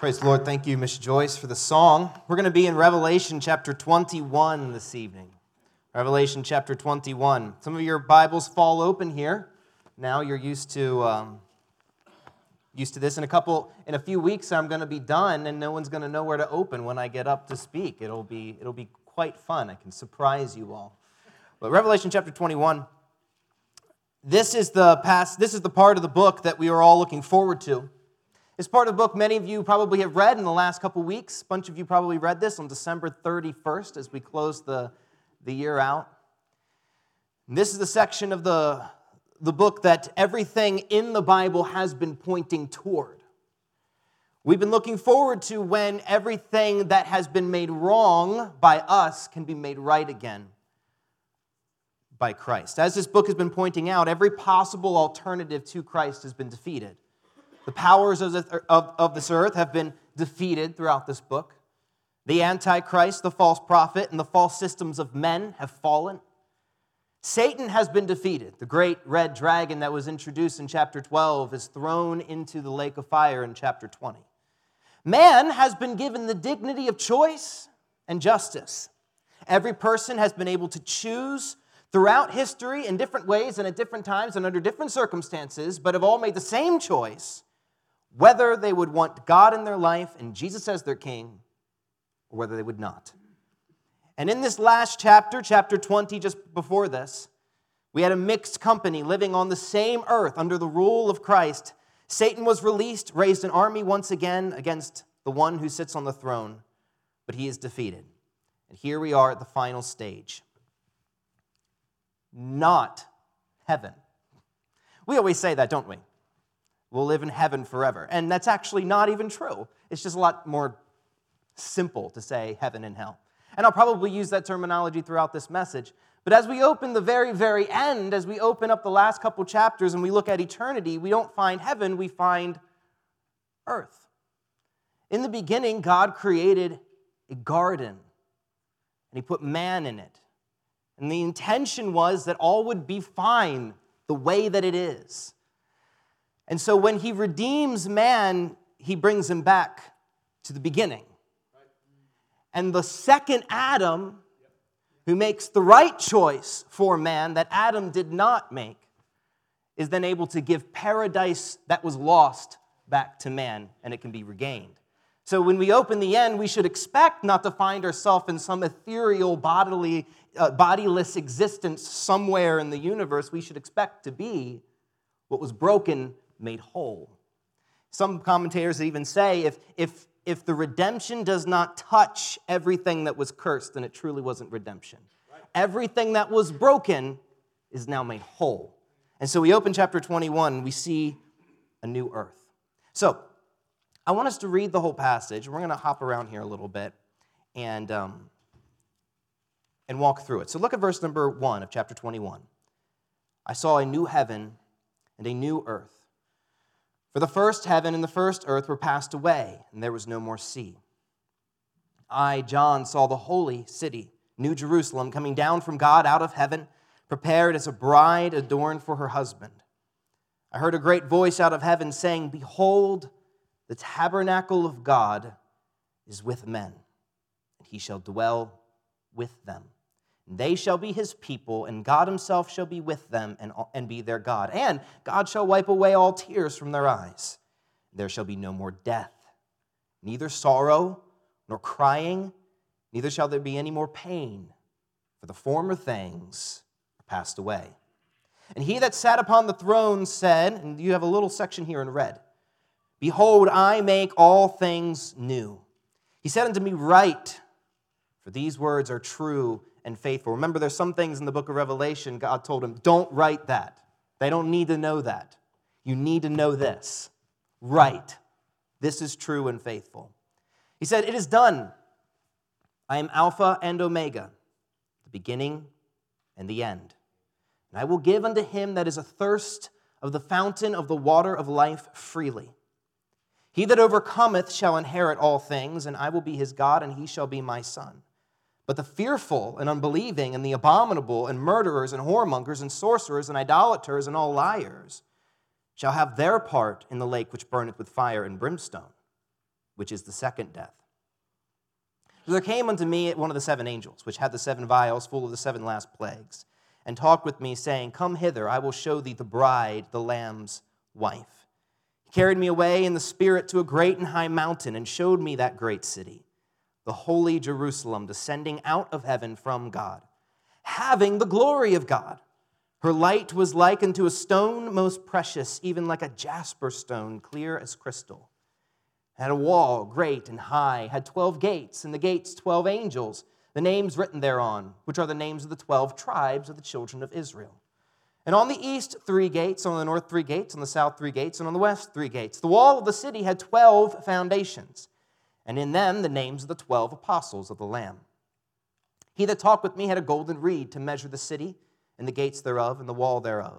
Praise the Lord. Thank you, Miss Joyce, for the song. We're going to be in Revelation chapter 21 this evening. Revelation chapter 21. Some of your Bibles fall open here. Now you're used to this. In a few weeks, I'm going to be done, and no one's going to know where to open when I get up to speak. It'll be quite fun. I can surprise you all. But Revelation chapter 21. This is the part of the book that we are all looking forward to. It's part of the book many of you probably have read in the last couple weeks. A bunch of you probably read this on December 31st as we close the year out. And this is the section of the book that everything in the Bible has been pointing toward. We've been looking forward to when everything that has been made wrong by us can be made right again by Christ. As this book has been pointing out, every possible alternative to Christ has been defeated. The powers of this earth have been defeated throughout this book. The Antichrist, the false prophet, and the false systems of men have fallen. Satan has been defeated. The great red dragon that was introduced in chapter 12 is thrown into the lake of fire in chapter 20. Man has been given the dignity of choice and justice. Every person has been able to choose throughout history in different ways and at different times and under different circumstances, but have all made the same choice, whether they would want God in their life and Jesus as their king, or whether they would not. And in this last chapter, chapter 20, just before this, we had a mixed company living on the same earth under the rule of Christ. Satan was released, raised an army once again against the one who sits on the throne, but he is defeated. And here we are at the final stage. Not heaven. We always say that, don't we? We'll live in heaven forever. And that's actually not even true. It's just a lot more simple to say heaven and hell. And I'll probably use that terminology throughout this message. But as we open the very, very end, as we open up the last couple chapters and we look at eternity, we don't find heaven, we find earth. In the beginning, God created a garden, and he put man in it. And the intention was that all would be fine the way that it is. And so when he redeems man, he brings him back to the beginning. And the second Adam, who makes the right choice for man that Adam did not make, is then able to give paradise that was lost back to man, and it can be regained. So when we open the end, we should expect not to find ourselves in some ethereal, bodiless existence somewhere in the universe. We should expect to be what was broken made whole. Some commentators even say if the redemption does not touch everything that was cursed, then it truly wasn't redemption. Right. Everything that was broken is now made whole. And so we open chapter 21, we see a new earth. So I want us to read the whole passage. We're going to hop around here a little bit and walk through it. So look at verse number 1 of chapter 21. I saw a new heaven and a new earth. For the first heaven and the first earth were passed away, and there was no more sea. I, John, saw the holy city, New Jerusalem, coming down from God out of heaven, prepared as a bride adorned for her husband. I heard a great voice out of heaven saying, "Behold, the tabernacle of God is with men, and he shall dwell with them. And they shall be his people, and God himself shall be with them and be their God. And God shall wipe away all tears from their eyes. There shall be no more death, neither sorrow nor crying, neither shall there be any more pain, for the former things are passed away." And he that sat upon the throne said, and you have a little section here in red, "Behold, I make all things new." He said unto me, "Write, for these words are true and faithful." Remember, there's some things in the book of Revelation, God told him, don't write that. They don't need to know that. You need to know this. Write. This is true and faithful. He said, "It is done. I am Alpha and Omega, the beginning and the end. And I will give unto him that is athirst of the fountain of the water of life freely. He that overcometh shall inherit all things, and I will be his God, and he shall be my son. But the fearful and unbelieving and the abominable and murderers and whoremongers and sorcerers and idolaters and all liars shall have their part in the lake which burneth with fire and brimstone, which is the second death. So there came unto me one of the seven angels, which had the seven vials full of the seven last plagues, and talked with me, saying, Come hither, I will show thee the bride, the Lamb's wife. He carried me away in the Spirit to a great and high mountain, and showed me that great city, the holy Jerusalem, descending out of heaven from God, having the glory of God. Her light was like unto a stone most precious, even like a jasper stone, clear as crystal. Had a wall great and high, had 12 gates, and the gates 12 angels, the names written thereon, which are the names of the 12 tribes of the children of Israel. And on the east 3 gates, on the north 3 gates, on the south 3 gates, and on the west 3 gates. The wall of the city had 12 foundations, and in them the names of the 12 apostles of the Lamb. He that talked with me had a golden reed to measure the city, and the gates thereof, and the wall thereof.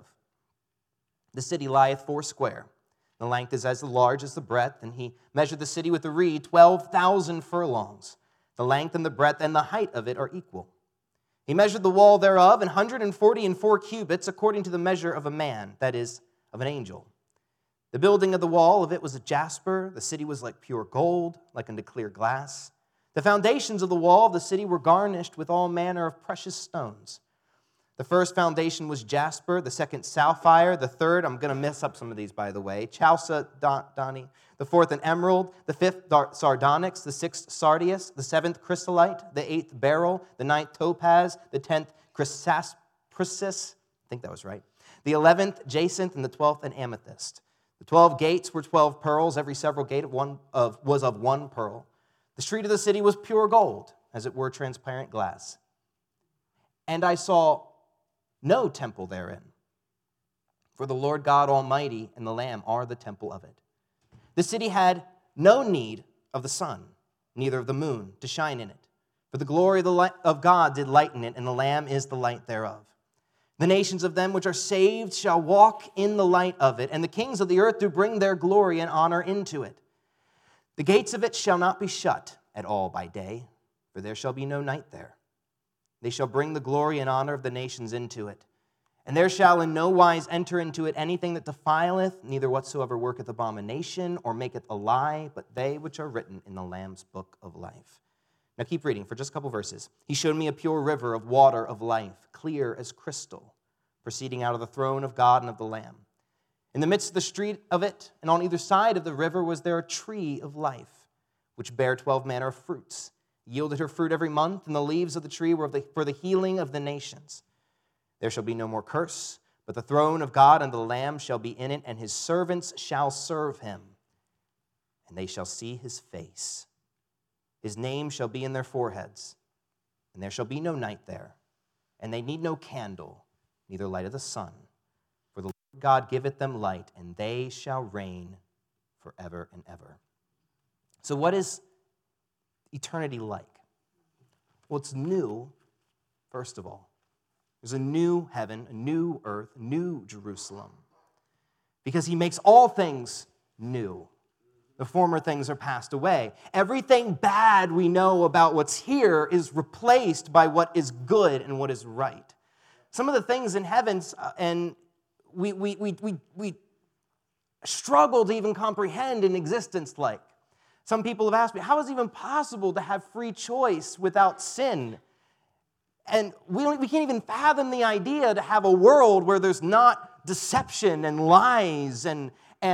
The city lieth foursquare. The length is as large as the breadth, and he measured the city with a reed 12,000 furlongs. The length and the breadth and the height of it are equal. He measured the wall thereof 144 cubits, according to the measure of a man, that is, of an angel. The building of the wall of it was a jasper. The city was like pure gold, like unto clear glass. The foundations of the wall of the city were garnished with all manner of precious stones. The first foundation was jasper, the second sapphire, the third, I'm going to mess up some of these, by the way, chalcedony, the fourth an emerald, the fifth sardonyx, the sixth sardius, the seventh chrysolite, the eighth beryl, the ninth topaz, the 10th chrysoprasus, I think that was right, the 11th jacinth, and the 12th an amethyst. The 12 gates were 12 pearls, every several gate was of one pearl. The street of the city was pure gold, as it were transparent glass. And I saw no temple therein, for the Lord God Almighty and the Lamb are the temple of it. The city had no need of the sun, neither of the moon, to shine in it, for the glory of God did lighten it, and the Lamb is the light thereof. The nations of them which are saved shall walk in the light of it, and the kings of the earth do bring their glory and honor into it. The gates of it shall not be shut at all by day, for there shall be no night there. They shall bring the glory and honor of the nations into it. And there shall in no wise enter into it anything that defileth, neither whatsoever worketh abomination, or maketh a lie, but they which are written in the Lamb's book of life. Now keep reading for just a couple verses. He showed me a pure river of water of life, clear as crystal, proceeding out of the throne of God and of the Lamb. In the midst of the street of it, and on either side of the river, was there a tree of life, which bare 12 manner of fruits, yielded her fruit every month, and the leaves of the tree were for the healing of the nations. There shall be no more curse, but the throne of God and the Lamb shall be in it, and his servants shall serve him, and they shall see his face. His name shall be in their foreheads, and there shall be no night there, and they need no candle, neither light of the sun, for the Lord God giveth them light, and they shall reign forever and ever. So what is eternity like? Well, it's new, first of all. There's a new heaven, a new earth, new Jerusalem, because he makes all things new. The former things are passed away. Everything bad we know about what's here is replaced by what is good and what is right. Some of the things in heaven, and we struggle to even comprehend in existence like. Some people have asked me, how is it even possible to have free choice without sin? And we can't even fathom the idea to have a world where there's not deception and lies and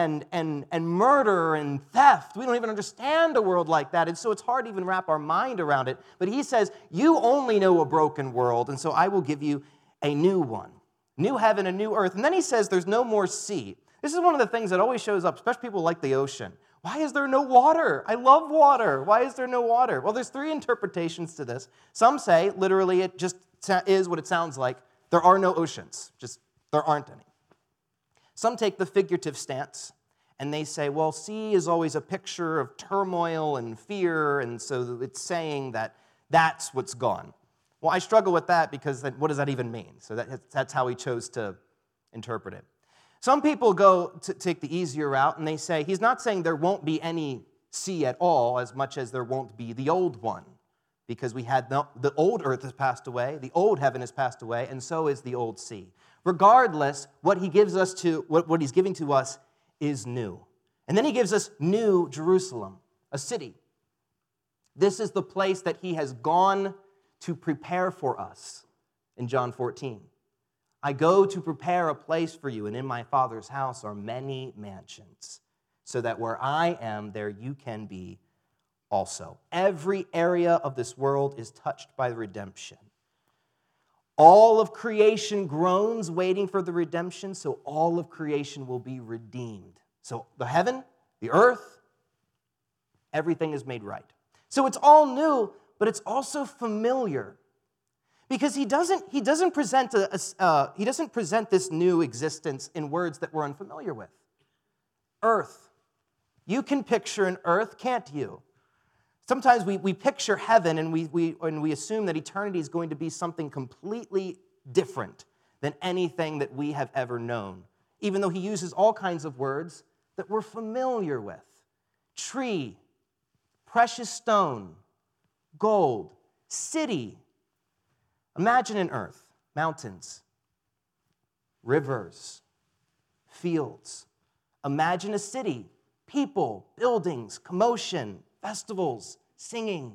murder and theft. We don't even understand a world like that, and so it's hard to even wrap our mind around it. But he says, you only know a broken world, and so I will give you a new one. New heaven, a new earth. And then he says there's no more sea. This is one of the things that always shows up, especially people like the ocean. Why is there no water? I love water. Why is there no water? Well, there's 3 interpretations to this. Some say, literally, it just is what it sounds like. There are no oceans. Just, there aren't any. Some take the figurative stance, and they say, well, sea is always a picture of turmoil and fear, and so it's saying that that's what's gone. Well, I struggle with that because what does that even mean? So that's how he chose to interpret it. Some people go to take the easier route, and they say he's not saying there won't be any sea at all as much as there won't be the old one, because we had the old earth has passed away, the old heaven has passed away, and so is the old sea. Regardless, what he gives us what he's giving to us is new. And then he gives us new Jerusalem. a city. This is the place that he has gone to prepare for us in John 14. I go to prepare a place for you, and in my Father's house are many mansions, so that where I am, there you can be also. Every area of this world is touched by the redemption. All of creation groans waiting for the redemption, so all of creation will be redeemed. So the heaven, the earth, everything is made right. So it's all new, but it's also familiar. Because he doesn't present this new existence in words that we're unfamiliar with. Earth. You can picture an earth, can't you? Sometimes we picture heaven and we assume that eternity is going to be something completely different than anything that we have ever known, even though he uses all kinds of words that we're familiar with. Tree, precious stone, gold, city. Imagine an earth, mountains, rivers, fields. Imagine a city, people, buildings, commotion, festivals, singing.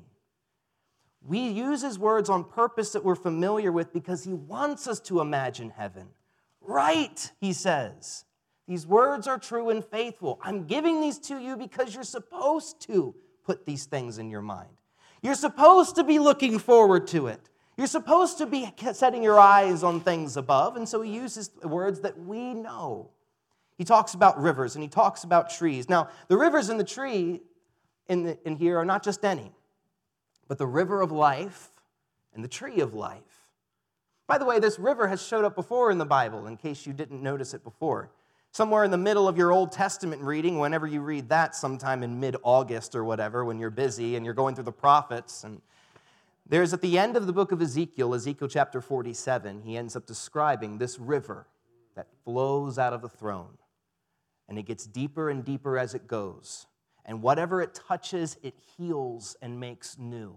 We use his words on purpose that we're familiar with because he wants us to imagine heaven. Right, he says. These words are true and faithful. I'm giving these to you because you're supposed to put these things in your mind. You're supposed to be looking forward to it. You're supposed to be setting your eyes on things above, and so he uses words that we know. He talks about rivers, and he talks about trees. Now, the rivers and the tree in here are not just any, but the river of life and the tree of life. By the way, this river has showed up before in the Bible, in case you didn't notice it before. Somewhere in the middle of your Old Testament reading, whenever you read that sometime in mid-August or whatever, when you're busy and you're going through the prophets, and there's at the end of the book of Ezekiel, Ezekiel chapter 47, he ends up describing this river that flows out of the throne. And it gets deeper and deeper as it goes. And whatever it touches, it heals and makes new.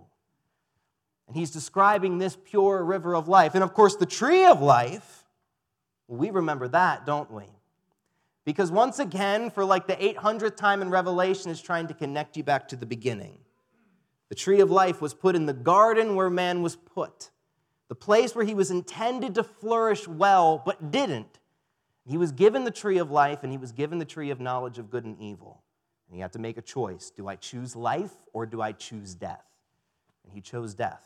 And he's describing this pure river of life. And of course, the tree of life, we remember that, don't we? Because once again, for like the 800th time in Revelation, is trying to connect you back to the beginning. The tree of life was put in the garden where man was put, the place where he was intended to flourish well, but didn't. He was given the tree of life, and he was given the tree of knowledge of good and evil. And he had to make a choice. Do I choose life, or do I choose death? And he chose death.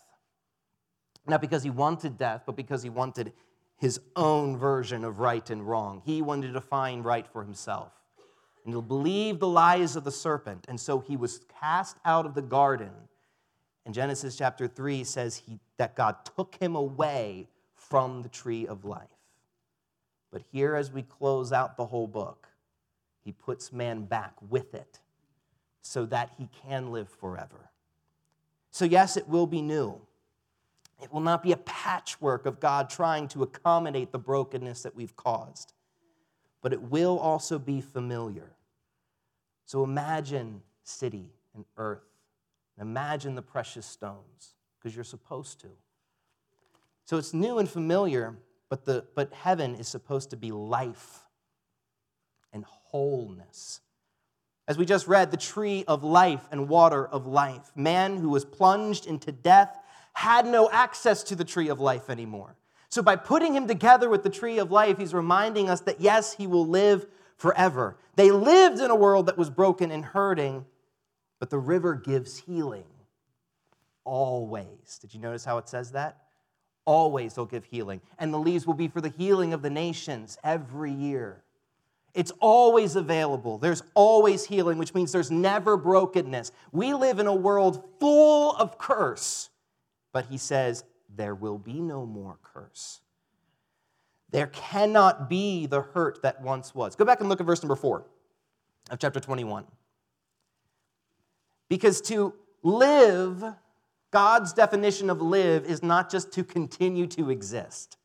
Not because he wanted death, but because he wanted his own version of right and wrong. He wanted to find right for himself. And he'll believe the lies of the serpent. And so he was cast out of the garden. And Genesis chapter 3 says that God took him away from the tree of life. But here, as we close out the whole book, he puts man back with it so that he can live forever. So yes, it will be new. It will not be a patchwork of God trying to accommodate the brokenness that we've caused. But it will also be familiar. So imagine city and earth. Imagine the precious stones, because you're supposed to. So it's new and familiar, but heaven is supposed to be life and wholeness. As we just read, the tree of life and water of life. Man who was plunged into death had no access to the tree of life anymore. So by putting him together with the tree of life, he's reminding us that yes, he will live forever. They lived in a world that was broken and hurting, but the river gives healing. Always. Did you notice how it says that? Always they'll give healing. And the leaves will be for the healing of the nations every year. It's always available. There's always healing, which means there's never brokenness. We live in a world full of curse. But he says, there will be no more curse. There cannot be the hurt that once was. Go back and look at verse number 4 of chapter 21. Because to live, God's definition of live is not just to continue to exist,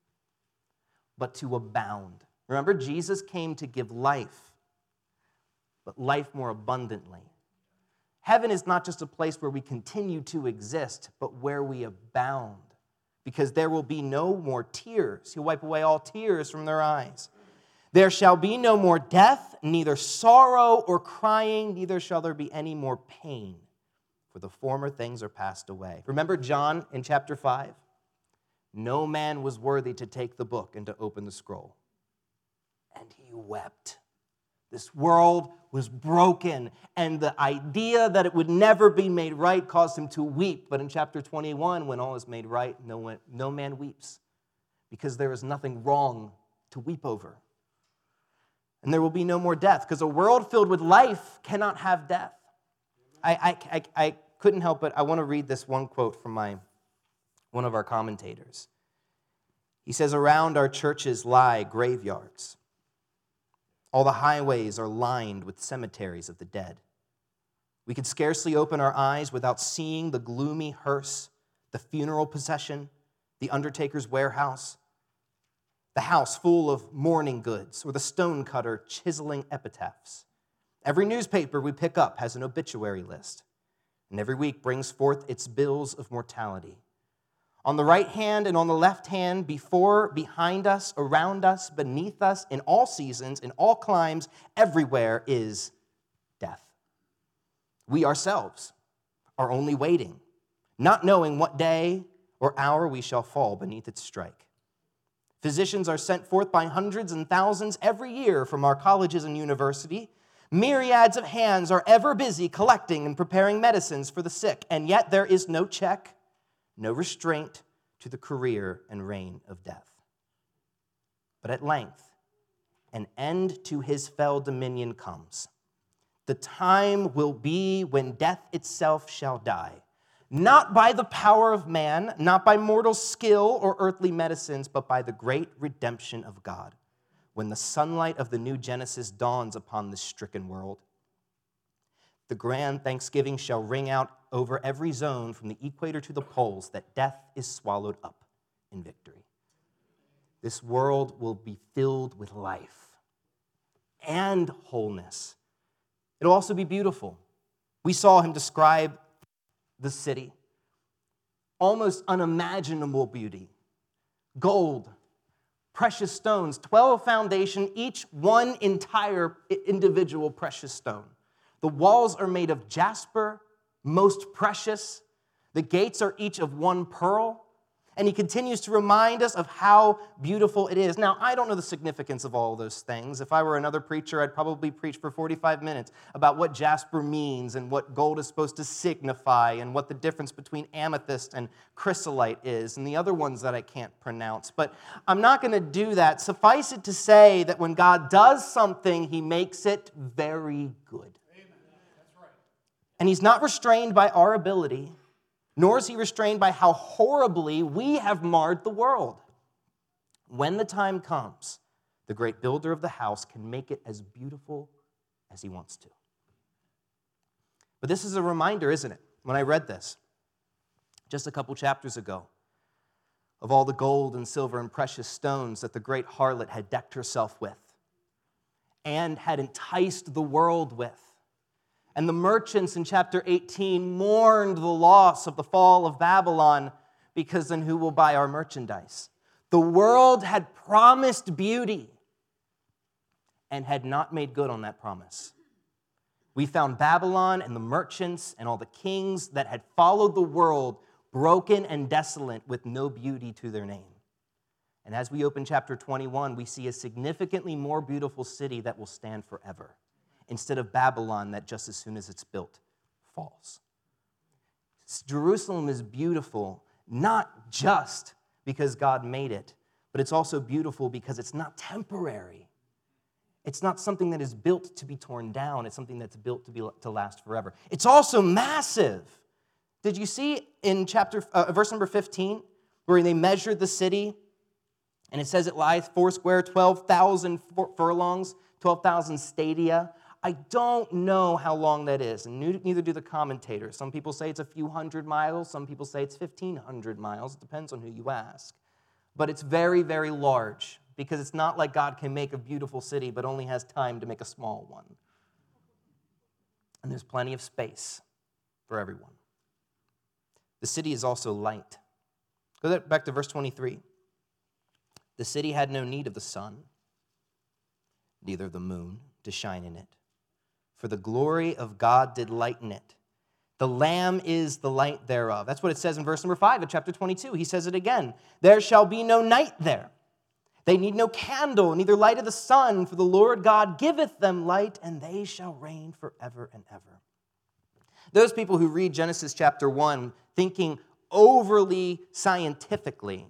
but to abound. Remember, Jesus came to give life, but life more abundantly. Heaven is not just a place where we continue to exist, but where we abound, because there will be no more tears. He'll wipe away all tears from their eyes. There shall be no more death, neither sorrow or crying, neither shall there be any more pain, for the former things are passed away. Remember John in chapter 5? No man was worthy to take the book and to open the scroll. And he wept. This world was broken, and the idea that it would never be made right caused him to weep. But in chapter 21, when all is made right, no man weeps, because there is nothing wrong to weep over. And there will be no more death, because a world filled with life cannot have death. I couldn't help it. I want to read this one quote from one of our commentators. He says, "Around our churches lie graveyards. All the highways are lined with cemeteries of the dead. We could scarcely open our eyes without seeing the gloomy hearse, the funeral procession, the undertaker's warehouse, the house full of mourning goods, or the stonecutter chiseling epitaphs. Every newspaper we pick up has an obituary list, and every week brings forth its bills of mortality. On the right hand and on the left hand, before, behind us, around us, beneath us, in all seasons, in all climes, everywhere is death. We ourselves are only waiting, not knowing what day or hour we shall fall beneath its strike. Physicians are sent forth by hundreds and thousands every year from our colleges and university. Myriads of hands are ever busy collecting and preparing medicines for the sick, and yet there is no check, no restraint to the career and reign of death. But at length, an end to his fell dominion comes. The time will be when death itself shall die, not by the power of man, not by mortal skill or earthly medicines, but by the great redemption of God, when the sunlight of the new Genesis dawns upon this stricken world. The grand thanksgiving shall ring out over every zone from the equator to the poles that death is swallowed up in victory. This world will be filled with life and wholeness. It'll also be beautiful. We saw him describe the city. Almost unimaginable beauty. Gold, precious stones, 12 foundation, each one entire individual precious stone. The walls are made of jasper, most precious. The gates are each of one pearl. And he continues to remind us of how beautiful it is. Now, I don't know the significance of all those things. If I were another preacher, I'd probably preach for 45 minutes about what jasper means and what gold is supposed to signify and what the difference between amethyst and chrysolite is and the other ones that I can't pronounce. But I'm not going to do that. Suffice it to say that when God does something, he makes it very good. And he's not restrained by our ability, nor is he restrained by how horribly we have marred the world. When the time comes, the great builder of the house can make it as beautiful as he wants to. But this is a reminder, isn't it? When I read this just a couple chapters ago, of all the gold and silver and precious stones that the great harlot had decked herself with and had enticed the world with. And the merchants in chapter 18 mourned the loss of the fall of Babylon, because then who will buy our merchandise? The world had promised beauty and had not made good on that promise. We found Babylon and the merchants and all the kings that had followed the world broken and desolate with no beauty to their name. And as we open chapter 21, we see a significantly more beautiful city that will stand forever, instead of Babylon that just as soon as it's built, falls. Jerusalem is beautiful, not just because God made it, but it's also beautiful because it's not temporary. It's not something that is built to be torn down. It's something that's built to last forever. It's also massive. Did you see in verse number 15, where they measured the city, and it says it lies foursquare, 12,000 furlongs, 12,000 stadia. I don't know how long that is, and neither do the commentators. Some people say it's a few hundred miles. Some people say it's 1,500 miles. It depends on who you ask. But it's very, very large, because it's not like God can make a beautiful city but only has time to make a small one. And there's plenty of space for everyone. The city is also light. Go back to verse 23. The city had no need of the sun, neither the moon to shine in it. For the glory of God did lighten it. The Lamb is the light thereof. That's what it says in verse number 5 of chapter 22. He says it again. There shall be no night there. They need no candle, neither light of the sun, for the Lord God giveth them light, and they shall reign forever and ever. Those people who read Genesis chapter 1 thinking overly scientifically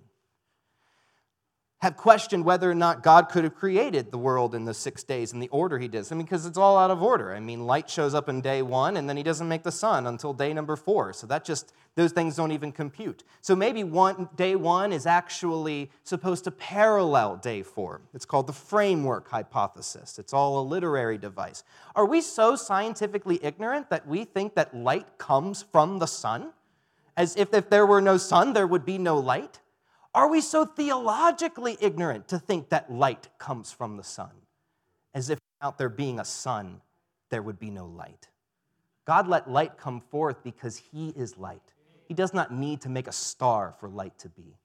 have questioned whether or not God could have created the world in the 6 days in the order he does. Because it's all out of order. Light shows up in day 1, and then he doesn't make the sun until day number 4. So those things don't even compute. So maybe day 1 is actually supposed to parallel day 4. It's called the framework hypothesis. It's all a literary device. Are we so scientifically ignorant that we think that light comes from the sun? As if there were no sun, there would be no light? Are we so theologically ignorant to think that light comes from the sun? As if without there being a sun, there would be no light. God let light come forth because he is light. He does not need to make a star for light to be.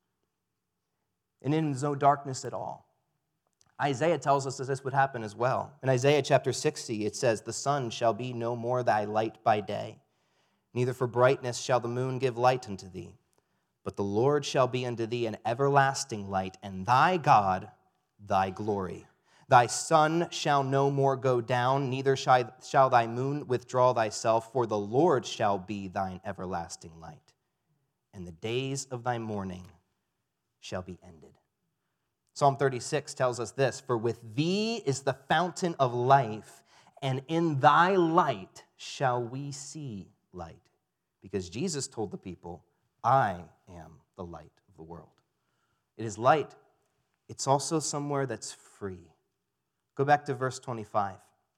And in no darkness at all. Isaiah tells us that this would happen as well. In Isaiah chapter 60, it says, "The sun shall be no more thy light by day, neither for brightness shall the moon give light unto thee. But the Lord shall be unto thee an everlasting light, and thy God thy glory. Thy sun shall no more go down, neither shall thy moon withdraw thyself, for the Lord shall be thine everlasting light, and the days of thy mourning shall be ended." Psalm 36 tells us this, "For with thee is the fountain of life, and in thy light shall we see light." Because Jesus told the people, "I am the light of the world." It is light. It's also somewhere that's free. Go back to verse 25.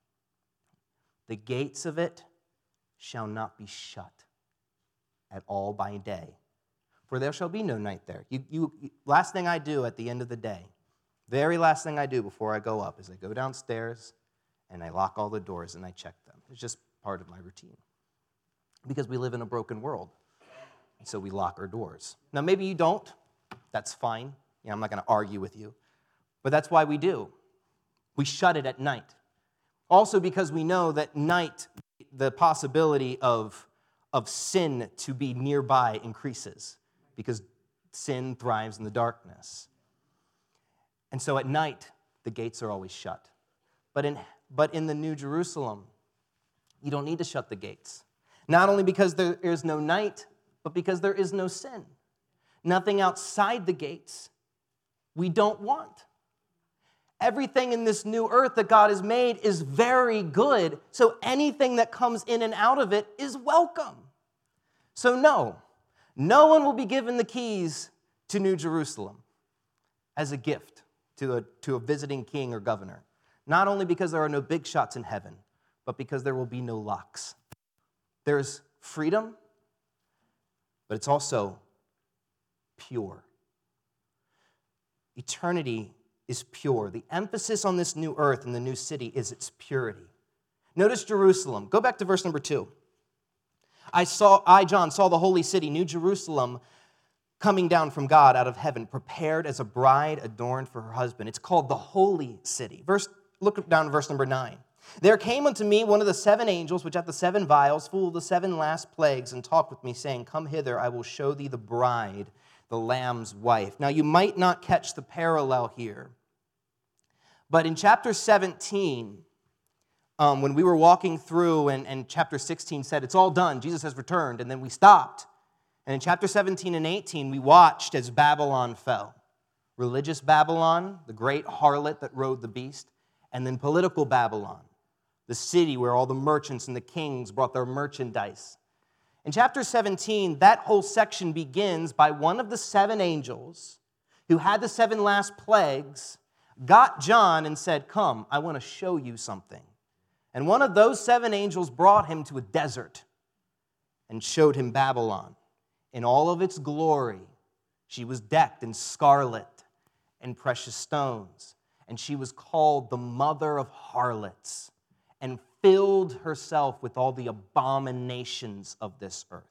"The gates of it shall not be shut at all by day, for there shall be no night there." Last thing I do at the end of the day, very last thing I do before I go up is I go downstairs and I lock all the doors and I check them. It's just part of my routine. Because we live in a broken world. And so we lock our doors. Now, maybe you don't. That's fine. I'm not going to argue with you. But that's why we do. We shut it at night. Also because we know that night, the possibility of sin to be nearby increases. Because sin thrives in the darkness. And so at night, the gates are always shut. But in the New Jerusalem, you don't need to shut the gates. Not only because there is no night, but because there is no sin. Nothing outside the gates we don't want. Everything in this new earth that God has made is very good, so anything that comes in and out of it is welcome. So no one will be given the keys to New Jerusalem as a gift to a visiting king or governor. Not only because there are no big shots in heaven, but because there will be no locks. There's freedom, but it's also pure. Eternity is pure. The emphasis on this new earth and the new city is its purity. Notice Jerusalem. Go back to verse number 2. John, saw the holy city, New Jerusalem, coming down from God out of heaven, prepared as a bride adorned for her husband. It's called the holy city. Look down to verse number 9. "There came unto me one of the 7 angels, which hath the 7 vials, full of the 7 last plagues, and talked with me, saying, Come hither, I will show thee the bride, the Lamb's wife." Now, you might not catch the parallel here, but in chapter 17, when we were walking through, and chapter 16 said, it's all done, Jesus has returned, and then we stopped. And in chapter 17 and 18, we watched as Babylon fell. Religious Babylon, the great harlot that rode the beast, and then political Babylon, the city where all the merchants and the kings brought their merchandise. In chapter 17, that whole section begins by one of the 7 angels who had the 7 last plagues, got John and said, "Come, I want to show you something." And one of those 7 angels brought him to a desert and showed him Babylon in all of its glory. She was decked in scarlet and precious stones, and she was called the mother of harlots, and filled herself with all the abominations of this earth.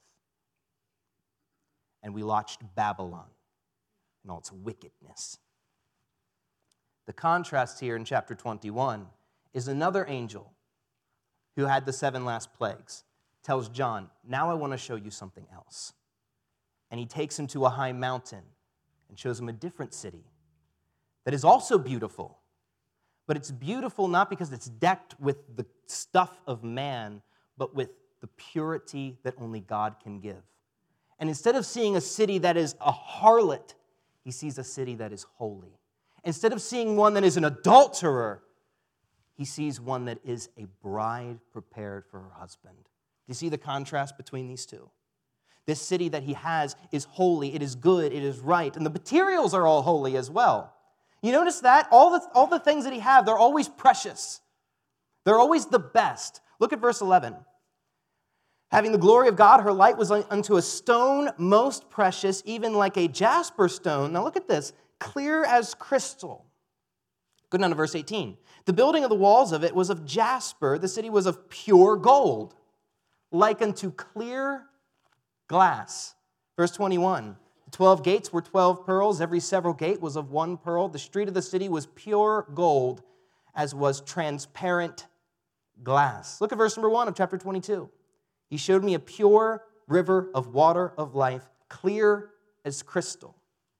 And we watched Babylon and all its wickedness. The contrast here in chapter 21 is another angel who had the 7 last plagues tells John, now I want to show you something else. And he takes him to a high mountain and shows him a different city that is also beautiful. But it's beautiful not because it's decked with the stuff of man, but with the purity that only God can give. And instead of seeing a city that is a harlot, he sees a city that is holy. Instead of seeing one that is an adulterer, he sees one that is a bride prepared for her husband. Do you see the contrast between these two? This city that he has is holy, it is good, it is right, and the materials are all holy as well. You notice that? All the things that he has, they're always precious. They're always the best. Look at verse 11. Having the glory of God, her light was unto a stone most precious, even like a jasper stone. Now look at this. Clear as crystal. Go down to verse 18. The building of the walls of it was of jasper. The city was of pure gold, like unto clear glass. Verse 21. The 12 gates were 12 pearls. Every several gate was of 1 pearl. The street of the city was pure gold, as was transparent glass. Look at verse number 1 of chapter 22. He showed me a pure river of water of life, clear as crystal.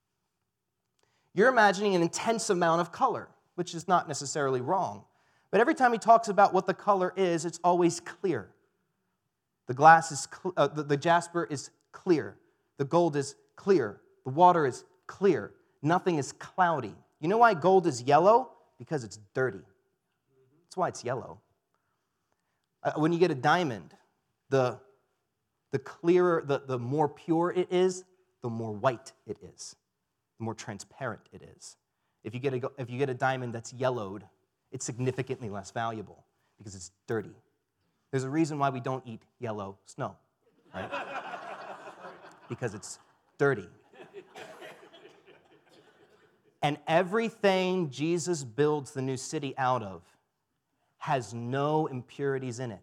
You're imagining an intense amount of color, which is not necessarily wrong. But every time he talks about what the color is, it's always clear. The glass is the jasper is clear. The gold is clear. The water is clear. Nothing is cloudy. You know why gold is yellow? Because it's dirty. That's why it's yellow. When you get a diamond, the clearer, the more pure it is, the more white it is. The more transparent it is. If you get a diamond that's yellowed, it's significantly less valuable because it's dirty. There's a reason why we don't eat yellow snow, right? Because it's dirty. And everything Jesus builds the new city out of has no impurities in it.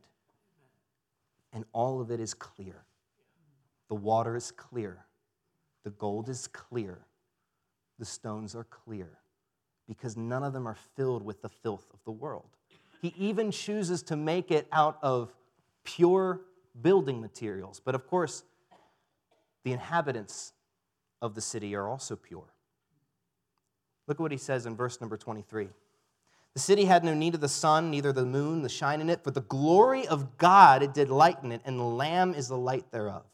And all of it is clear. The water is clear. The gold is clear. The stones are clear, because none of them are filled with the filth of the world. He even chooses to make it out of pure building materials. But of course, the inhabitants of the city are also pure. Look at what he says in verse number 23. The city had no need of the sun, neither the moon, the shine in it, for the glory of God it did lighten it, and the Lamb is the light thereof.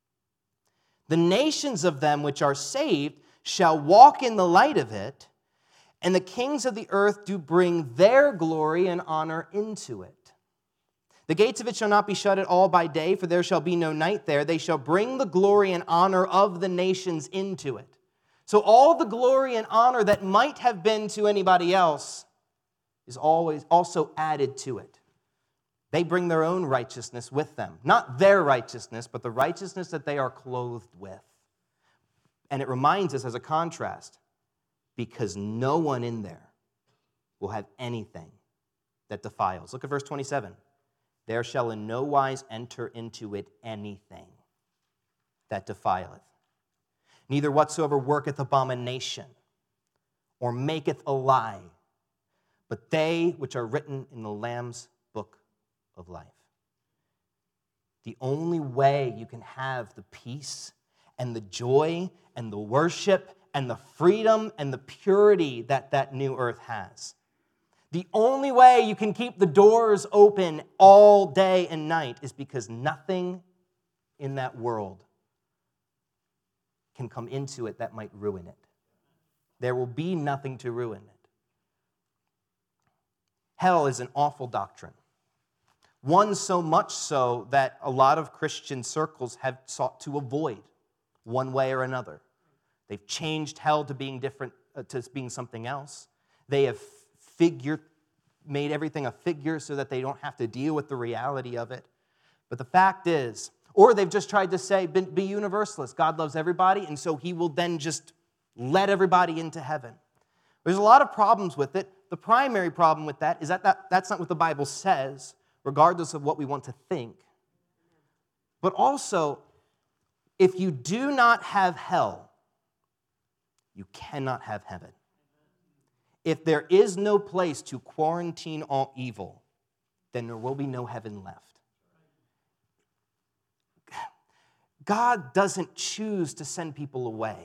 The nations of them which are saved shall walk in the light of it, and the kings of the earth do bring their glory and honor into it. The gates of it shall not be shut at all by day, for there shall be no night there. They shall bring the glory and honor of the nations into it. So all the glory and honor that might have been to anybody else is always also added to it. They bring their own righteousness with them. Not their righteousness, but the righteousness that they are clothed with. And it reminds us as a contrast, because no one in there will have anything that defiles. Look at verse 27. There shall in no wise enter into it anything that defileth, neither whatsoever worketh abomination, or maketh a lie, but they which are written in the Lamb's book of life. The only way you can have the peace and the joy and the worship and the freedom and the purity that that new earth has. The only way you can keep the doors open all day and night is because nothing in that world can come into it that might ruin it. There will be nothing to ruin it. Hell is an awful doctrine. One so much so that a lot of Christian circles have sought to avoid one way or another. They've changed hell to being different, to being something else. They have made everything a figure so that they don't have to deal with the reality of it. But the fact is, or they've just tried to say, be universalist. God loves everybody, and so he will then just let everybody into heaven. There's a lot of problems with it. The primary problem with that is that's not what the Bible says, regardless of what we want to think. But also, if you do not have hell, you cannot have heaven. If there is no place to quarantine all evil, then there will be no heaven left. God doesn't choose to send people away.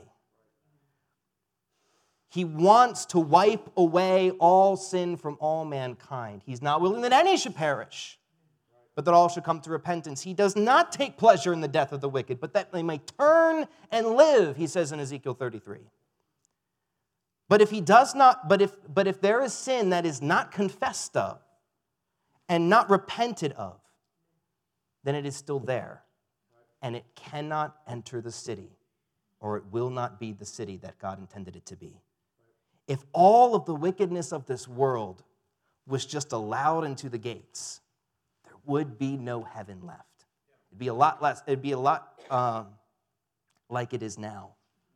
He wants to wipe away all sin from all mankind. He's not willing that any should perish, but that all should come to repentance. He does not take pleasure in the death of the wicked, but that they may turn and live, he says in Ezekiel 33. But if he does not, but if there is sin that is not confessed of and not repented of, then it is still there, and it cannot enter the city, or it will not be the city that God intended it to be. If all of the wickedness of this world was just allowed into the gates, there would be no heaven left. It'd be a lot less. It'd be a lot like it is now.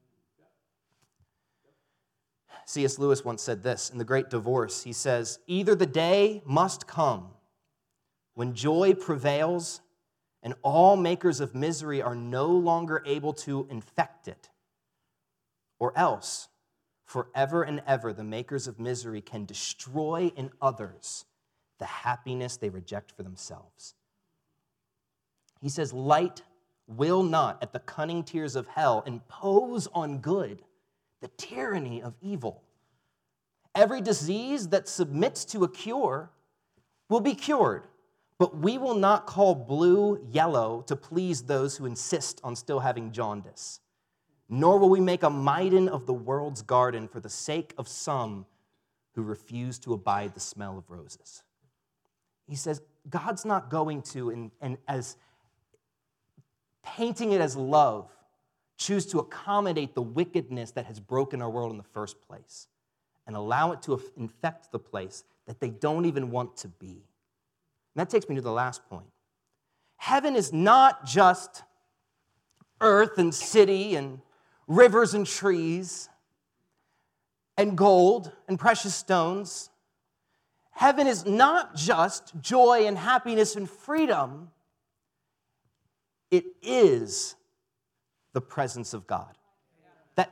C.S. Lewis once said this in The Great Divorce. He says, "Either the day must come when joy prevails and all makers of misery are no longer able to infect it, or else, forever and ever, the makers of misery can destroy in others the happiness they reject for themselves." He says, light will not, at the cunning tears of hell, impose on good the tyranny of evil. Every disease that submits to a cure will be cured, but we will not call blue yellow to please those who insist on still having jaundice. Nor will we make a Maiden of the world's garden for the sake of some who refuse to abide the smell of roses. He says, God's not going to, and as painting it as love, choose to accommodate the wickedness that has broken our world in the first place and allow it to infect the place that they don't even want to be. And that takes me to the last point. Heaven is not just earth and city and rivers and trees and gold and precious stones. Heaven is not just joy and happiness and freedom. It is the presence of God. That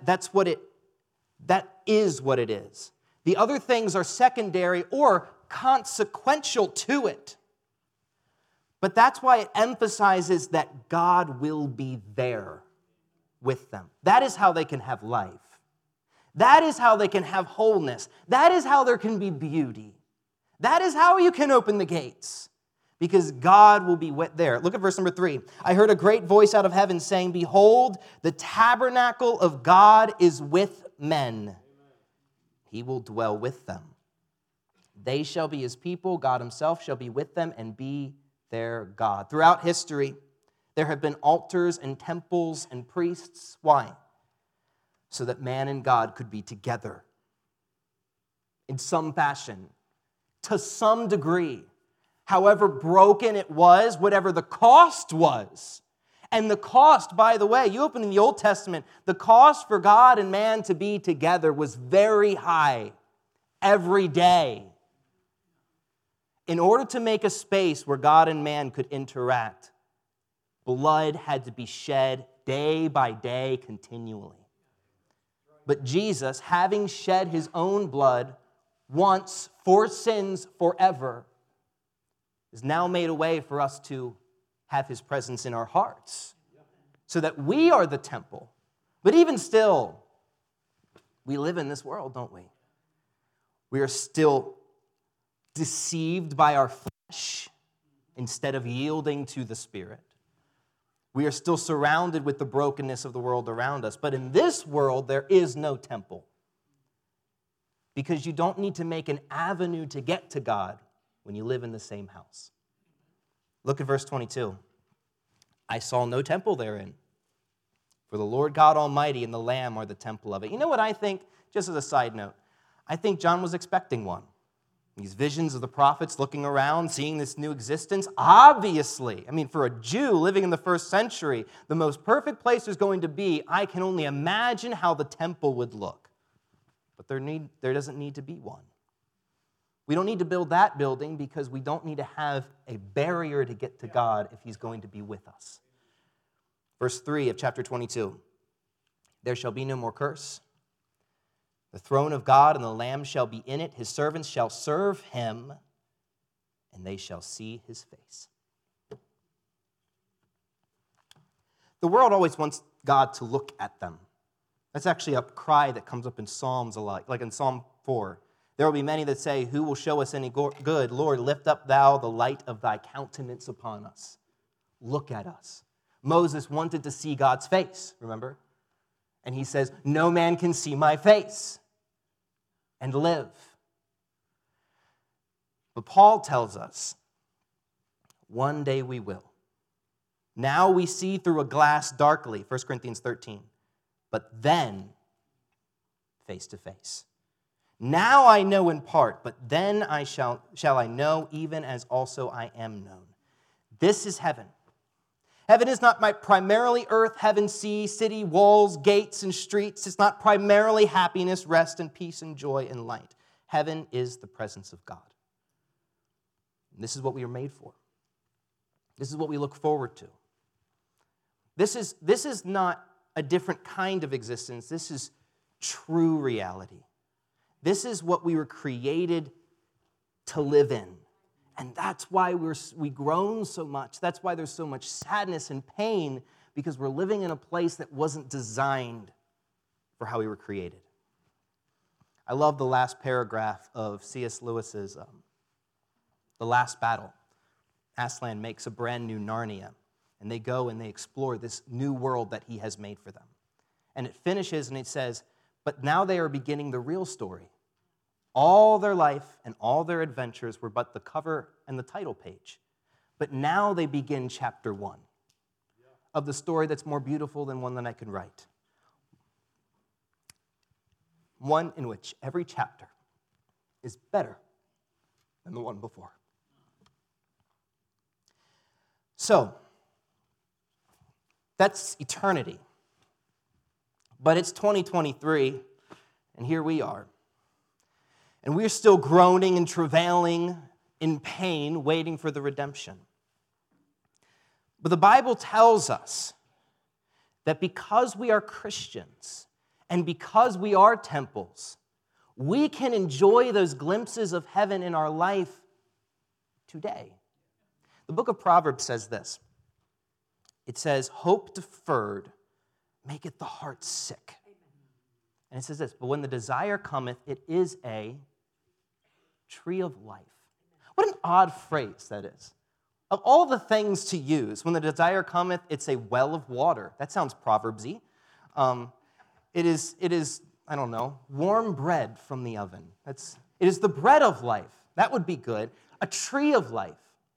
is what it is. The other things are secondary or consequential to it. But that's why it emphasizes that God will be there with them. That is how they can have life. That is how they can have wholeness. That is how there can be beauty. That is how you can open the gates. Because God will be there. Look at verse number 3. I heard a great voice out of heaven saying, "Behold, the tabernacle of God is with men. He will dwell with them. They shall be his people. God himself shall be with them and be their God." Throughout history, there have been altars and temples and priests. Why? So that man and God could be together in some fashion, to some degree. However broken it was, whatever the cost was. And the cost, by the way, you open in the Old Testament, the cost for God and man to be together was very high every day. In order to make a space where God and man could interact, blood had to be shed day by day continually. But Jesus, having shed his own blood once for sins forever, is now made a way for us to have his presence in our hearts so that we are the temple. But even still, we live in this world, don't we? We are still deceived by our flesh instead of yielding to the Spirit. We are still surrounded with the brokenness of the world around us. But in this world, there is no temple because you don't need to make an avenue to get to God when you live in the same house. Look at verse 22. I saw no temple therein, for the Lord God Almighty and the Lamb are the temple of it. You know what I think, just as a side note, I think John was expecting one. These visions of the prophets looking around, seeing this new existence. Obviously, I mean, for a Jew living in the first century, the most perfect place there's going to be, I can only imagine how the temple would look. But there doesn't need to be one. We don't need to build that building because we don't need to have a barrier to get to God if he's going to be with us. Verse 3 of chapter 22. There shall be no more curse. The throne of God and the Lamb shall be in it. His servants shall serve him, and they shall see his face. The world always wants God to look at them. That's actually a cry that comes up in Psalms a lot, like in Psalm 4. There will be many that say, who will show us any good? Lord, lift up thou the light of thy countenance upon us. Look at us. Moses wanted to see God's face, remember? And he says, no man can see my face and live. But Paul tells us, one day we will. Now we see through a glass darkly, 1 Corinthians 13, but then face to face. Now I know in part, but then shall I know even as also I am known. This is heaven. Heaven is not primarily earth, heaven, sea, city, walls, gates, and streets. It's not primarily happiness, rest, and peace, and joy, and light. Heaven is the presence of God. And this is what we are made for. This is what we look forward to. This is not a different kind of existence. This is true reality. This is what we were created to live in. And that's why we groan so much. That's why there's so much sadness and pain, because we're living in a place that wasn't designed for how we were created. I love the last paragraph of C.S. Lewis's The Last Battle. Aslan makes a brand new Narnia, and they go and they explore this new world that he has made for them. And it finishes and it says, but now they are beginning the real story. All their life and all their adventures were but the cover and the title page. But now they begin chapter 1 of the story that's more beautiful than one that I could write. One in which every chapter is better than the one before. So, that's eternity. But it's 2023, and here we are. And we're still groaning and travailing in pain, waiting for the redemption. But the Bible tells us that because we are Christians and because we are temples, we can enjoy those glimpses of heaven in our life today. The book of Proverbs says this. It says, hope deferred maketh the heart sick. And it says this, but when the desire cometh, it is a tree of life. What an odd phrase that is. Of all the things to use, when the desire cometh, it's a well of water. That sounds Proverbsy. It is, I don't know, warm bread from the oven. It is the bread of life. That would be good. A tree of life.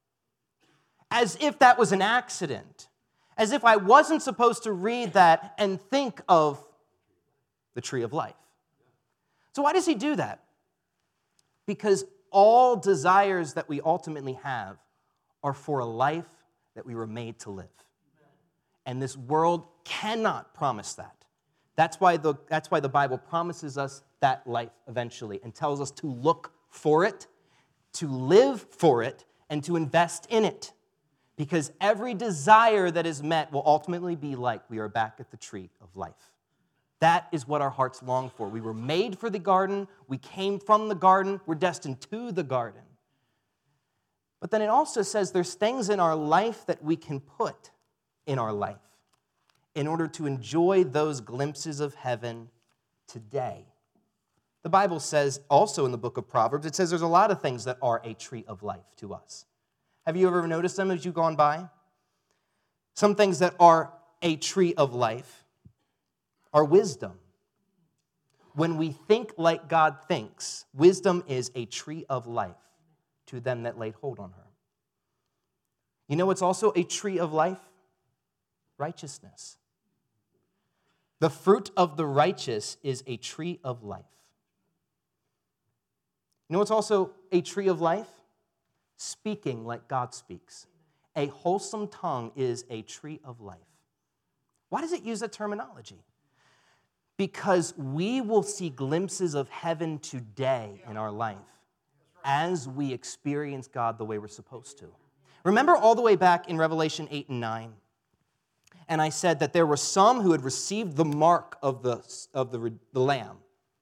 As if that was an accident. As if I wasn't supposed to read that and think of the tree of life. So why does he do that? Because all desires that we ultimately have are for a life that we were made to live. And this world cannot promise that. That's why the Bible promises us that life eventually and tells us to look for it, to live for it, and to invest in it. Because every desire that is met will ultimately be like we are back at the tree of life. That is what our hearts long for. We were made for the garden. We came from the garden. We're destined to the garden. But then it also says there's things in our life that we can put in our life in order to enjoy those glimpses of heaven today. The Bible says also in the book of Proverbs, it says there's a lot of things that are a tree of life to us. Have you ever noticed them as you've gone by? Some things that are a tree of life are wisdom. When we think like God thinks, wisdom is a tree of life to them that laid hold on her. You know what's also a tree of life? Righteousness. The fruit of the righteous is a tree of life. You know what's also a tree of life? Speaking like God speaks. A wholesome tongue is a tree of life. Why does it use that terminology? Because we will see glimpses of heaven today in our life as we experience God the way we're supposed to. Remember all the way back in Revelation 8 and 9, and I said that there were some who had received the mark of the Lamb,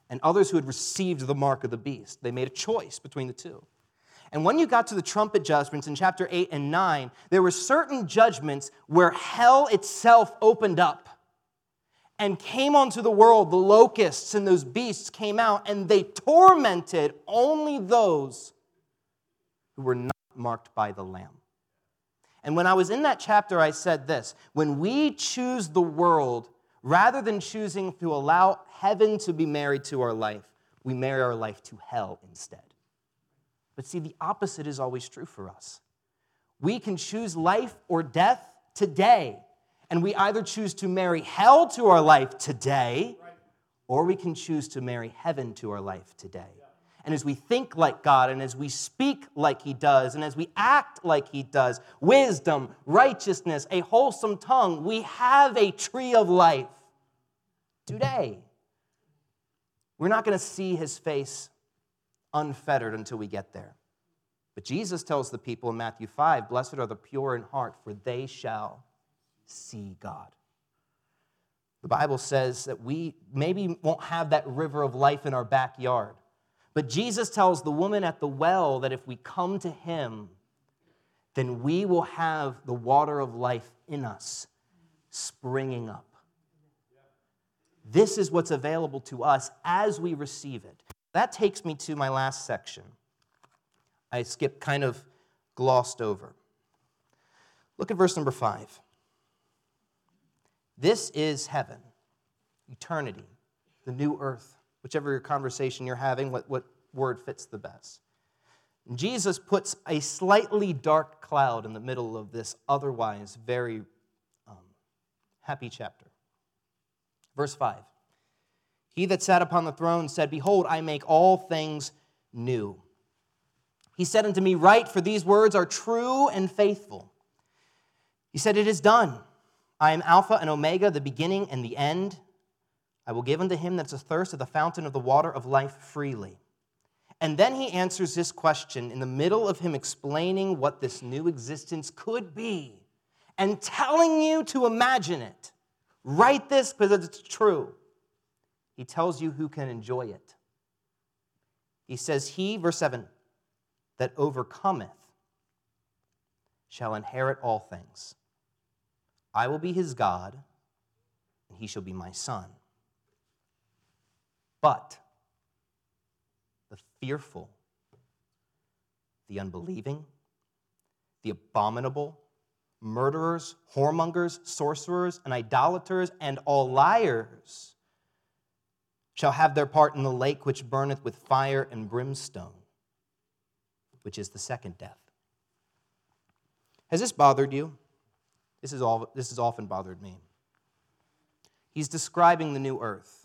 and others who had received the mark of the beast. They made a choice between the two. And when you got to the trumpet judgments in chapter 8 and 9, there were certain judgments where hell itself opened up and came onto the world. The locusts and those beasts came out, and they tormented only those who were not marked by the Lamb. And when I was in that chapter, I said this: when we choose the world, rather than choosing to allow heaven to be married to our life, we marry our life to hell instead. But see, the opposite is always true for us. We can choose life or death today, and we either choose to marry hell to our life today, or we can choose to marry heaven to our life today. And as we think like God, and as we speak like He does, and as we act like He does, wisdom, righteousness, a wholesome tongue, we have a tree of life today. We're not going to see His face unfettered until we get there. But Jesus tells the people in Matthew 5, "Blessed are the pure in heart, for they shall see God." The Bible says that we maybe won't have that river of life in our backyard. But Jesus tells the woman at the well that if we come to Him, then we will have the water of life in us springing up. This is what's available to us as we receive it. That takes me to my last section. I kind of glossed over. Look at verse number 5. This is heaven, eternity, the new earth. Whichever conversation you're having, what word fits the best. And Jesus puts a slightly dark cloud in the middle of this otherwise very happy chapter. Verse 5. He that sat upon the throne said, "Behold, I make all things new." He said unto me, "Write, for these words are true and faithful." He said, "It is done. I am Alpha and Omega, the beginning and the end. I will give unto him that's athirst of the fountain of the water of life freely." And then he answers this question in the middle of him explaining what this new existence could be and telling you to imagine it. Write this because it's true. He tells you who can enjoy it. He says, "He," verse 7, "that overcometh shall inherit all things. I will be his God, and he shall be my son. But the fearful, the unbelieving, the abominable, murderers, whoremongers, sorcerers, and idolaters, and all liars shall have their part in the lake which burneth with fire and brimstone, which is the second death." Has this bothered you? This has often bothered me. He's describing the new earth.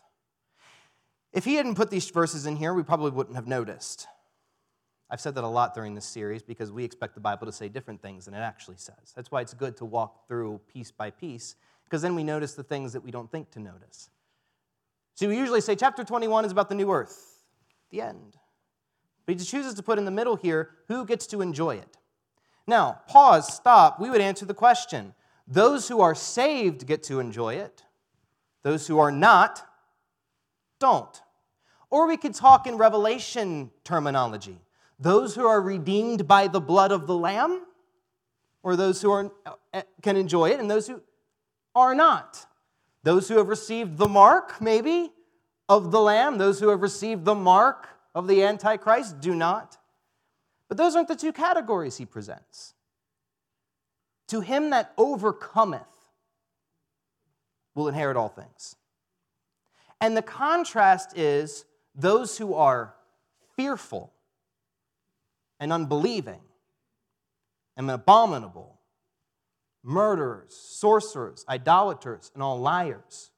If he hadn't put these verses in here, we probably wouldn't have noticed. I've said that a lot during this series because we expect the Bible to say different things than it actually says. That's why it's good to walk through piece by piece, because then we notice the things that we don't think to notice. So we usually say chapter 21 is about the new earth, the end. But he chooses to put in the middle here, who gets to enjoy it? Now, pause, stop. We would answer the question. Those who are saved get to enjoy it. Those who are not, don't. Or we could talk in Revelation terminology. Those who are redeemed by the blood of the Lamb, or those who can enjoy it, and those who are not. Those who have received the mark, maybe, of the Lamb, those who have received the mark of the Antichrist do not. But those aren't the two categories he presents. To him that overcometh will inherit all things. And the contrast is those who are fearful and unbelieving and abominable, murderers, sorcerers, idolaters, and all liars.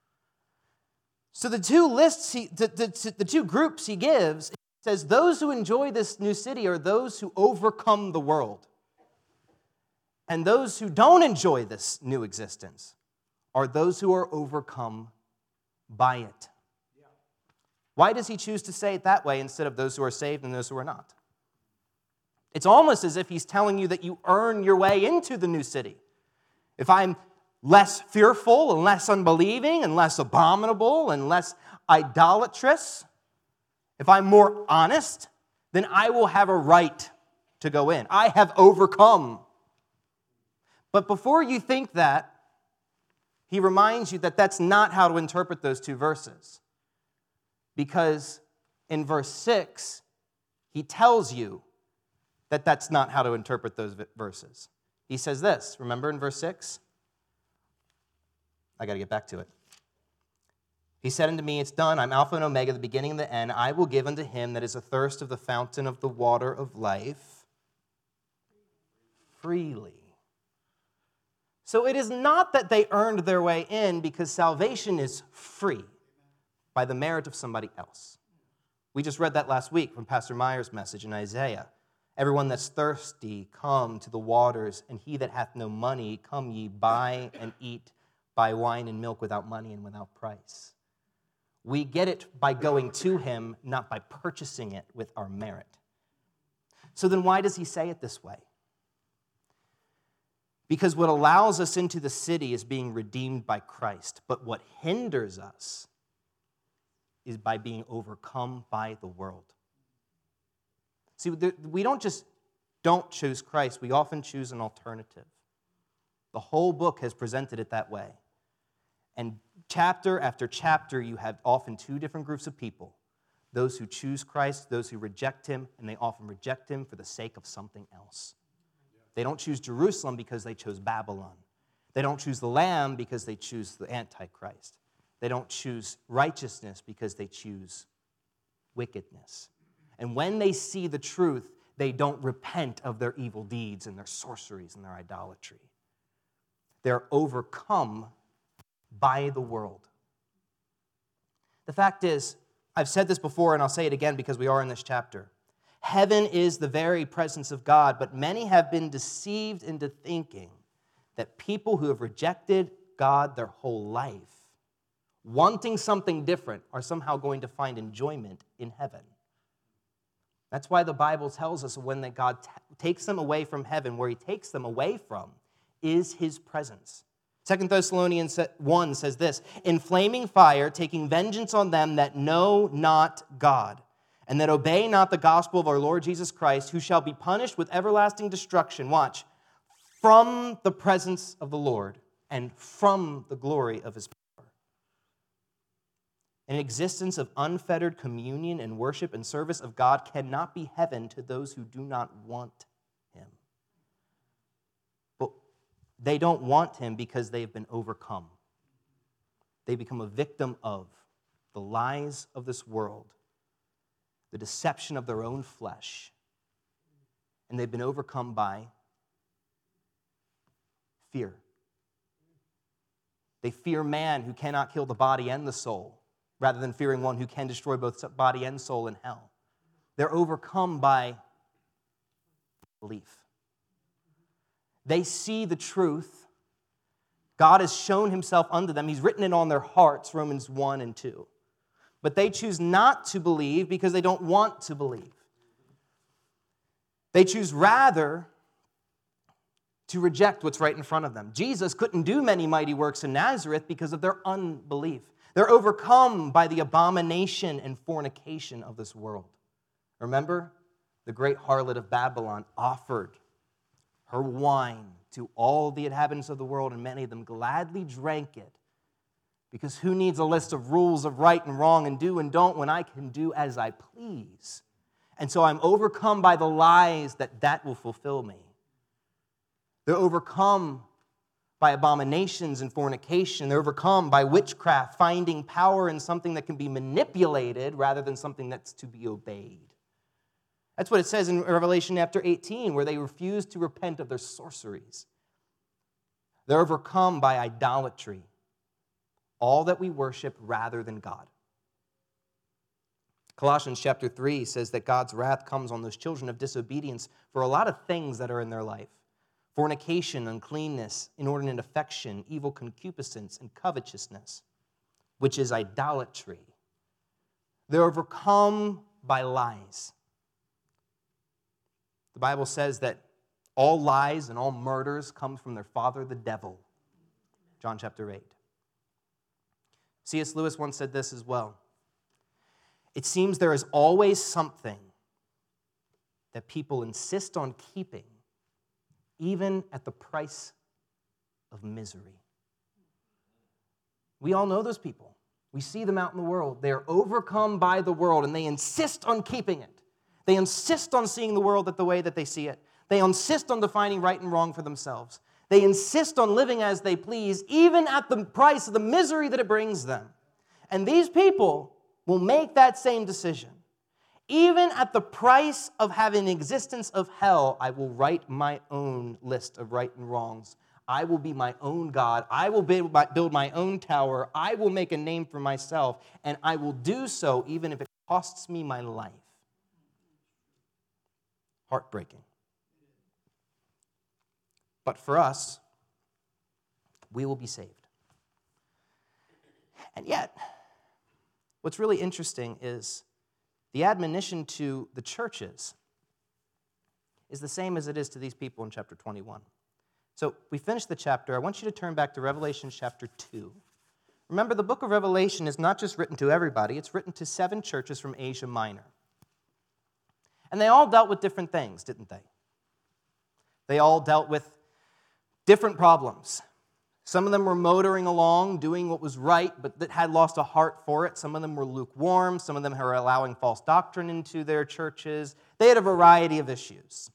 So the two lists, the two groups he gives, it says those who enjoy this new city are those who overcome the world. And those who don't enjoy this new existence are those who are overcome by it. Why does he choose to say it that way instead of those who are saved and those who are not? It's almost as if he's telling you that you earn your way into the new city. If I'm less fearful and less unbelieving and less abominable and less idolatrous, if I'm more honest, then I will have a right to go in. I have overcome. But before you think that, he reminds you that that's not how to interpret those two verses. Because in verse 6, he tells you that that's not how to interpret those verses. He says this, remember in verse 6? I got to get back to it. He said unto me, it's done. I'm Alpha and Omega, the beginning and the end. I will give unto him that is athirst of the fountain of the water of life freely. So it is not that they earned their way in, because salvation is free by the merit of somebody else. We just read that last week from Pastor Meyer's message in Isaiah. Everyone that's thirsty, come to the waters, and he that hath no money, come ye, buy and eat, buy wine and milk without money and without price. We get it by going to him, not by purchasing it with our merit. So then why does he say it this way? Because what allows us into the city is being redeemed by Christ, but what hinders us is by being overcome by the world. See, we don't just don't choose Christ, we often choose an alternative. The whole book has presented it that way. And chapter after chapter, you have often two different groups of people. Those who choose Christ, those who reject him, and they often reject him for the sake of something else. They don't choose Jerusalem because they chose Babylon. They don't choose the Lamb because they choose the Antichrist. They don't choose righteousness because they choose wickedness. And when they see the truth, they don't repent of their evil deeds and their sorceries and their idolatry. They're overcome by the world. The fact is, I've said this before and I'll say it again because we are in this chapter. Heaven is the very presence of God, but many have been deceived into thinking that people who have rejected God their whole life, wanting something different, are somehow going to find enjoyment in heaven. That's why the Bible tells us when that God takes them away from heaven, where he takes them away from is his presence. 2 Thessalonians 1 says this, in flaming fire, taking vengeance on them that know not God, and that obey not the gospel of our Lord Jesus Christ, who shall be punished with everlasting destruction, watch, from the presence of the Lord and from the glory of his power. An existence of unfettered communion and worship and service of God cannot be heaven to those who do not want him. But they don't want him because they have been overcome. They become a victim of the lies of this world, the deception of their own flesh, and they've been overcome by fear. They fear man who cannot kill the body and the soul, rather than fearing one who can destroy both body and soul in hell. They're overcome by belief. They see the truth. God has shown himself unto them. He's written it on their hearts, Romans 1 and 2. But they choose not to believe because they don't want to believe. They choose rather to reject what's right in front of them. Jesus couldn't do many mighty works in Nazareth because of their unbelief. They're overcome by the abomination and fornication of this world. Remember, the great harlot of Babylon offered her wine to all the inhabitants of the world, and many of them gladly drank it. Because who needs a list of rules of right and wrong and do and don't when I can do as I please? And so I'm overcome by the lies that will fulfill me. They're overcome by abominations and fornication. They're overcome by witchcraft, finding power in something that can be manipulated rather than something that's to be obeyed. That's what it says in Revelation chapter 18, where they refuse to repent of their sorceries. They're overcome by idolatry, all that we worship rather than God. Colossians chapter 3 says that God's wrath comes on those children of disobedience for a lot of things that are in their life. Fornication, uncleanness, inordinate affection, evil concupiscence, and covetousness, which is idolatry. They're overcome by lies. The Bible says that all lies and all murders come from their father, the devil. John chapter 8. C.S. Lewis once said this as well. It seems there is always something that people insist on keeping, even at the price of misery. We all know those people. We see them out in the world. They are overcome by the world, and they insist on keeping it. They insist on seeing the world the way that they see it. They insist on defining right and wrong for themselves. They insist on living as they please, even at the price of the misery that it brings them. And these people will make that same decision. Even at the price of having the existence of hell, I will write my own list of right and wrongs. I will be my own God. I will build my own tower. I will make a name for myself, and I will do so even if it costs me my life. Heartbreaking. But for us, we will be saved. And yet, what's really interesting is the admonition to the churches is the same as it is to these people in chapter 21. So we finished the chapter. I want you to turn back to Revelation chapter 2. Remember, the book of Revelation is not just written to everybody. It's written to 7 churches from Asia Minor. And they all dealt with different things, didn't they? They all dealt with different problems. Some of them were motoring along, doing what was right, but that had lost a heart for it. Some of them were lukewarm. Some of them were allowing false doctrine into their churches. They had a variety of issues.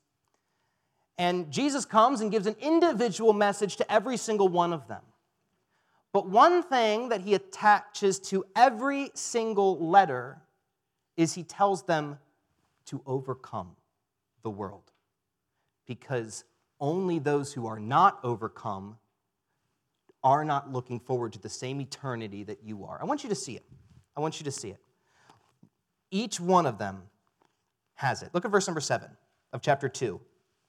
And Jesus comes and gives an individual message to every single one of them. But one thing that he attaches to every single letter is he tells them to overcome the world. Because only those who are not overcome are not looking forward to the same eternity that you are. I want you to see it. I want you to see it. Each one of them has it. Look at verse number 7 of chapter 2.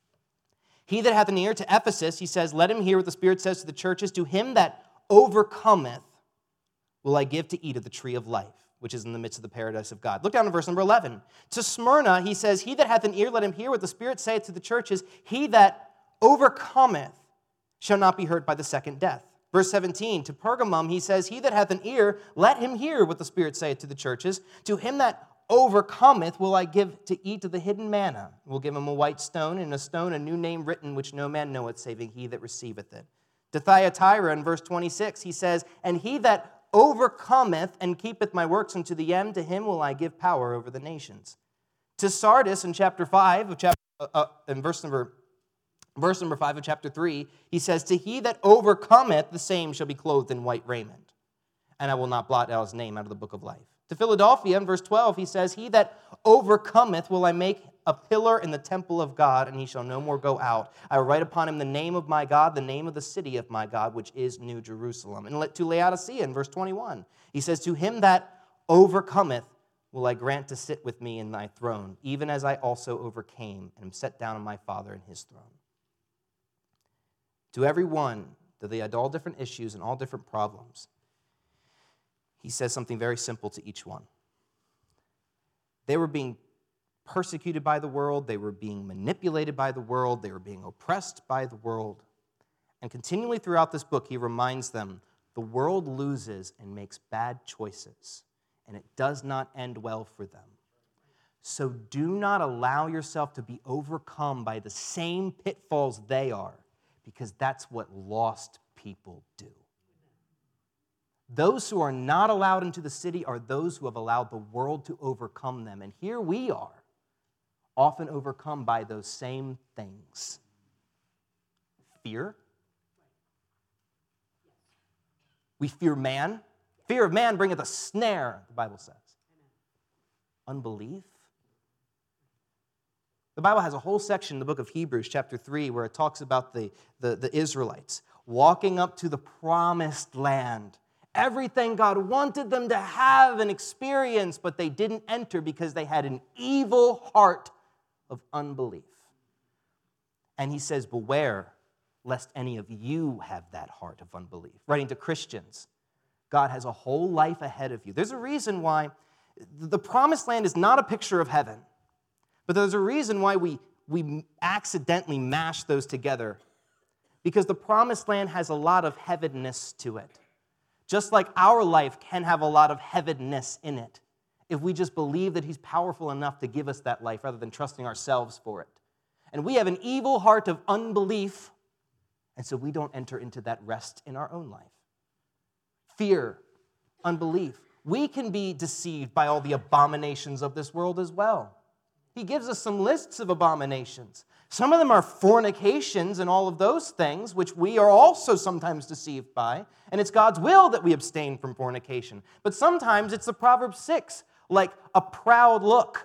He that hath an ear to Ephesus, he says, let him hear what the Spirit says to the churches. To him that overcometh will I give to eat of the tree of life, which is in the midst of the paradise of God. Look down to verse number 11. To Smyrna, he says, he that hath an ear, let him hear what the Spirit saith to the churches. He that overcometh shall not be hurt by the second death. Verse 17, to Pergamum, he says, he that hath an ear, let him hear what the Spirit saith to the churches. To him that overcometh will I give to eat of the hidden manna. We'll give him a white stone, and a stone a new name written, which no man knoweth, saving he that receiveth it. To Thyatira, in verse 26, he says, and he that overcometh and keepeth my works unto the end, to him will I give power over the nations. To Sardis, in chapter 5, in verse number 5 of chapter 3, he says, to he that overcometh, the same shall be clothed in white raiment, and I will not blot out his name out of the book of life. To Philadelphia, in verse 12, he says, he that overcometh will I make a pillar in the temple of God, and he shall no more go out. I will write upon him the name of my God, the name of the city of my God, which is New Jerusalem. And to Laodicea, in verse 21, he says, to him that overcometh will I grant to sit with me in thy throne, even as I also overcame and am set down on my Father in his throne. To every one that they had all different issues and all different problems, he says something very simple to each one. They were being persecuted by the world. They were being manipulated by the world. They were being oppressed by the world. And continually throughout this book, he reminds them the world loses and makes bad choices, and it does not end well for them. So do not allow yourself to be overcome by the same pitfalls they are, because that's what lost people do. Those who are not allowed into the city are those who have allowed the world to overcome them. And here we are, often overcome by those same things. Fear. We fear man. Fear of man bringeth a snare, the Bible says. Unbelief. The Bible has a whole section in the book of Hebrews, chapter 3, where it talks about the Israelites walking up to the promised land. Everything God wanted them to have and experience, but they didn't enter because they had an evil heart of unbelief. And he says, beware lest any of you have that heart of unbelief. Writing to Christians, God has a whole life ahead of you. There's a reason why the promised land is not a picture of heaven, but there's a reason why we accidentally mash those together. because the promised land has a lot of heaviness to it. Just like our life can have a lot of heaviness in it, if we just believe that he's powerful enough to give us that life rather than trusting ourselves for it. And we have an evil heart of unbelief, and so we don't enter into that rest in our own life. Fear, unbelief. We can be deceived by all the abominations of this world as well. He gives us some lists of abominations. Some of them are fornications and all of those things, which we are also sometimes deceived by. And it's God's will that we abstain from fornication. But sometimes it's the Proverbs 6, like a proud look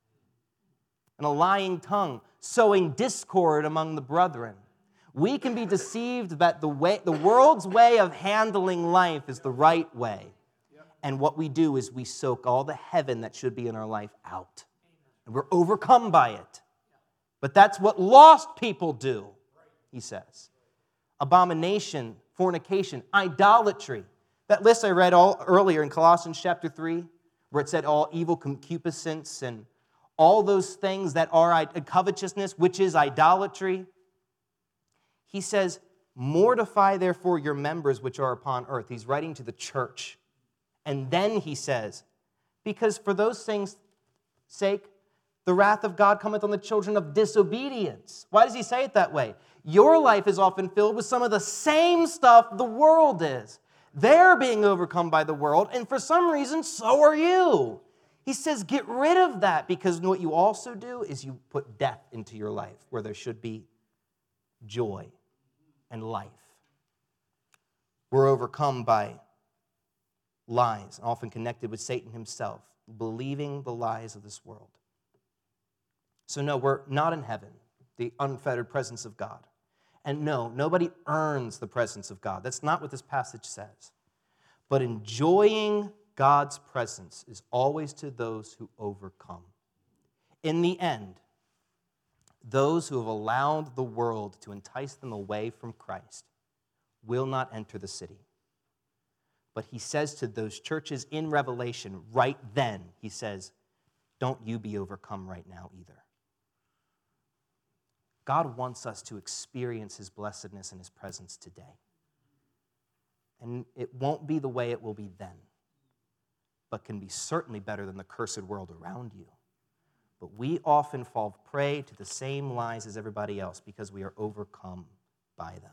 and a lying tongue, sowing discord among the brethren. We can be deceived that the world's way of handling life is the right way. And what we do is we soak all the heaven that should be in our life out. And we're overcome by it. But that's what lost people do, he says. Abomination, fornication, idolatry. That list I read earlier in Colossians chapter 3, where it said all evil concupiscence and all those things that are covetousness, which is idolatry. He says, mortify therefore your members which are upon earth. He's writing to the church. And then he says, because for those things' sake, the wrath of God cometh on the children of disobedience. Why does he say it that way? Your life is often filled with some of the same stuff the world is. They're being overcome by the world, and for some reason, so are you. He says, get rid of that, because what you also do is you put death into your life where there should be joy and life. We're overcome by lies, often connected with Satan himself, believing the lies of this world. So no, we're not in heaven, the unfettered presence of God. And no, nobody earns the presence of God. That's not what this passage says. But enjoying God's presence is always to those who overcome. In the end, those who have allowed the world to entice them away from Christ will not enter the city. But he says to those churches in Revelation, right then, he says, don't you be overcome right now either. God wants us to experience his blessedness and his presence today. And it won't be the way it will be then, but can be certainly better than the cursed world around you. But we often fall prey to the same lies as everybody else because we are overcome by them.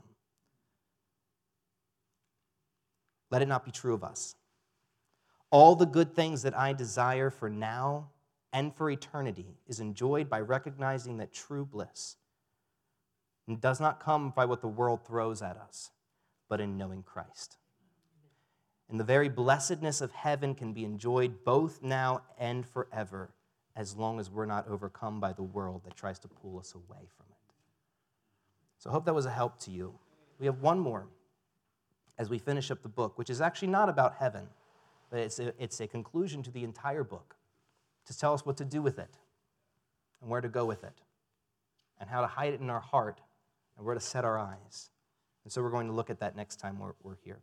Let it not be true of us. All the good things that I desire for now and for eternity is enjoyed by recognizing that true bliss does not come by what the world throws at us, but in knowing Christ. And the very blessedness of heaven can be enjoyed both now and forever, as long as we're not overcome by the world that tries to pull us away from it. So I hope that was a help to you. We have one more as we finish up the book, which is actually not about heaven, but it's a conclusion to the entire book to tell us what to do with it and where to go with it and how to hide it in our heart and where to set our eyes. And so we're going to look at that next time we're here.